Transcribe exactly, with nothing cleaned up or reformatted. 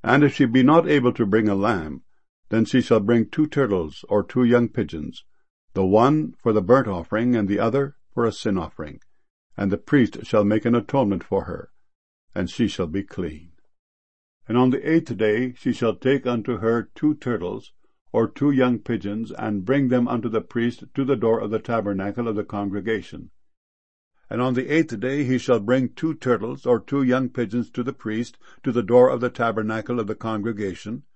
And if she be not able to bring a lamb, then she shall bring two turtles or two young pigeons, the one for the burnt offering, and the other for a sin offering. And the priest shall make an atonement for her, and she shall be clean. And on the eighth day she shall take unto her two turtles, or two young pigeons, and bring them unto the priest to the door of the tabernacle of the congregation. And on the eighth day he shall bring two turtles, or two young pigeons, to the priest, to the door of the tabernacle of the congregation,